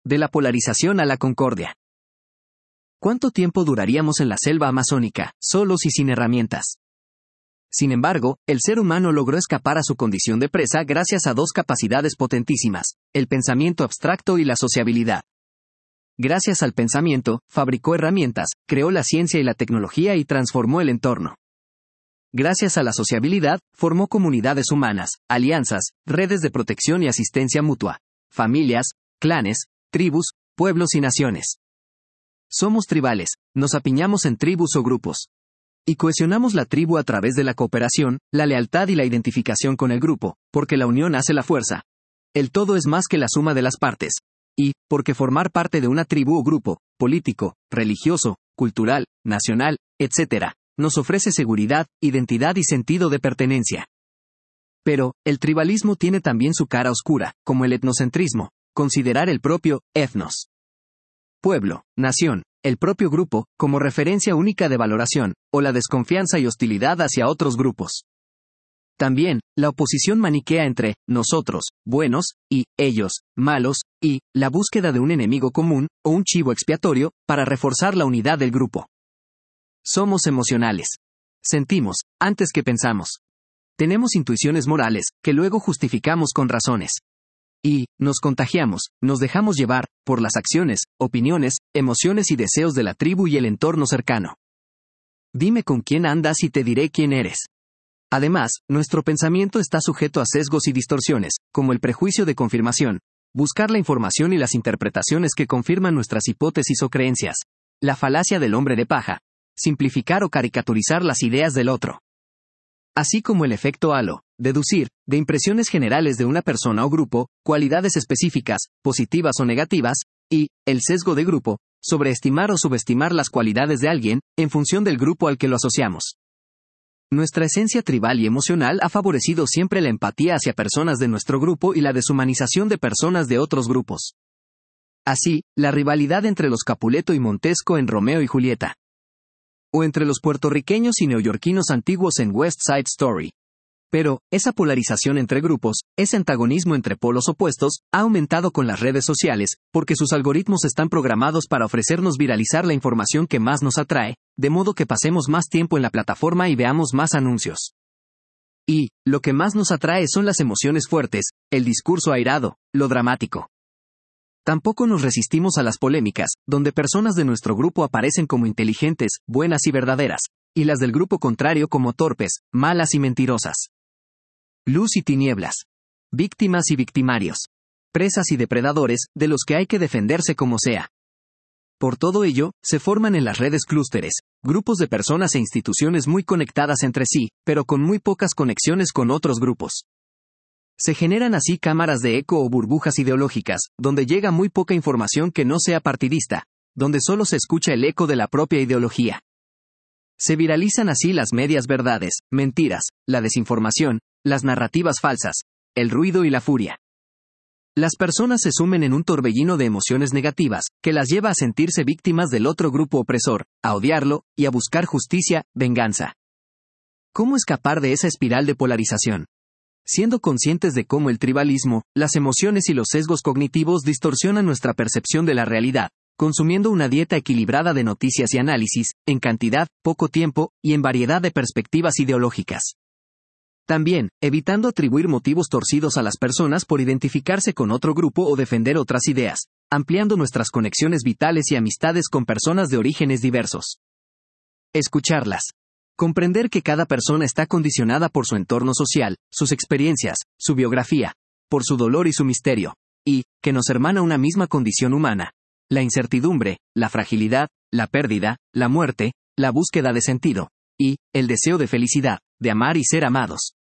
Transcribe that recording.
De la polarización a la concordia. ¿Cuánto tiempo duraríamos en la selva amazónica, solos y sin herramientas? Sin embargo, el ser humano logró escapar a su condición de presa gracias a dos capacidades potentísimas, el pensamiento abstracto y la sociabilidad. Gracias al pensamiento, fabricó herramientas, creó la ciencia y la tecnología y transformó el entorno. Gracias a la sociabilidad, formó comunidades humanas, alianzas, redes de protección y asistencia mutua, familias, clanes, tribus, pueblos y naciones. Somos tribales, nos apiñamos en tribus o grupos. Y cohesionamos la tribu a través de la cooperación, la lealtad y la identificación con el grupo, porque la unión hace la fuerza. El todo es más que la suma de las partes. Y, porque formar parte de una tribu o grupo, político, religioso, cultural, nacional, etc., nos ofrece seguridad, identidad y sentido de pertenencia. Pero, el tribalismo tiene también su cara oscura, como el etnocentrismo, considerar el propio etnos, pueblo, nación, el propio grupo, como referencia única de valoración, o la desconfianza y hostilidad hacia otros grupos. También, la oposición maniquea entre nosotros, buenos, y ellos, malos, y la búsqueda de un enemigo común, o un chivo expiatorio, para reforzar la unidad del grupo. Somos emocionales. Sentimos, antes que pensamos. Tenemos intuiciones morales, que luego justificamos con razones. Y, nos contagiamos, nos dejamos llevar, por las acciones, opiniones, emociones y deseos de la tribu y el entorno cercano. Dime con quién andas y te diré quién eres. Además, nuestro pensamiento está sujeto a sesgos y distorsiones, como el prejuicio de confirmación, buscar la información y las interpretaciones que confirman nuestras hipótesis o creencias, la falacia del hombre de paja, simplificar o caricaturizar las ideas del otro. Así como el efecto halo, deducir, de impresiones generales de una persona o grupo, cualidades específicas, positivas o negativas, y, el sesgo de grupo, sobreestimar o subestimar las cualidades de alguien, en función del grupo al que lo asociamos. Nuestra esencia tribal y emocional ha favorecido siempre la empatía hacia personas de nuestro grupo y la deshumanización de personas de otros grupos. Así, la rivalidad entre los Capuleto y Montesco en Romeo y Julieta. O entre los puertorriqueños y neoyorquinos antiguos en West Side Story. Pero, esa polarización entre grupos, ese antagonismo entre polos opuestos, ha aumentado con las redes sociales, porque sus algoritmos están programados para ofrecernos viralizar la información que más nos atrae, de modo que pasemos más tiempo en la plataforma y veamos más anuncios. Y, lo que más nos atrae son las emociones fuertes, el discurso airado, lo dramático. Tampoco nos resistimos a las polémicas, donde personas de nuestro grupo aparecen como inteligentes, buenas y verdaderas, y las del grupo contrario como torpes, malas y mentirosas. Luz y tinieblas. Víctimas y victimarios. Presas y depredadores, de los que hay que defenderse como sea. Por todo ello, se forman en las redes clústeres, grupos de personas e instituciones muy conectadas entre sí, pero con muy pocas conexiones con otros grupos. Se generan así cámaras de eco o burbujas ideológicas, donde llega muy poca información que no sea partidista, donde solo se escucha el eco de la propia ideología. Se viralizan así las medias verdades, mentiras, la desinformación, las narrativas falsas, el ruido y la furia. Las personas se sumen en un torbellino de emociones negativas, que las lleva a sentirse víctimas del otro grupo opresor, a odiarlo, y a buscar justicia, venganza. ¿Cómo escapar de esa espiral de polarización? Siendo conscientes de cómo el tribalismo, las emociones y los sesgos cognitivos distorsionan nuestra percepción de la realidad, consumiendo una dieta equilibrada de noticias y análisis, en cantidad, poco tiempo, y en variedad de perspectivas ideológicas. También, evitando atribuir motivos torcidos a las personas por identificarse con otro grupo o defender otras ideas, ampliando nuestras conexiones vitales y amistades con personas de orígenes diversos. Escucharlas. Comprender que cada persona está condicionada por su entorno social, sus experiencias, su biografía, por su dolor y su misterio, y, que nos hermana una misma condición humana, la incertidumbre, la fragilidad, la pérdida, la muerte, la búsqueda de sentido, y, el deseo de felicidad, de amar y ser amados.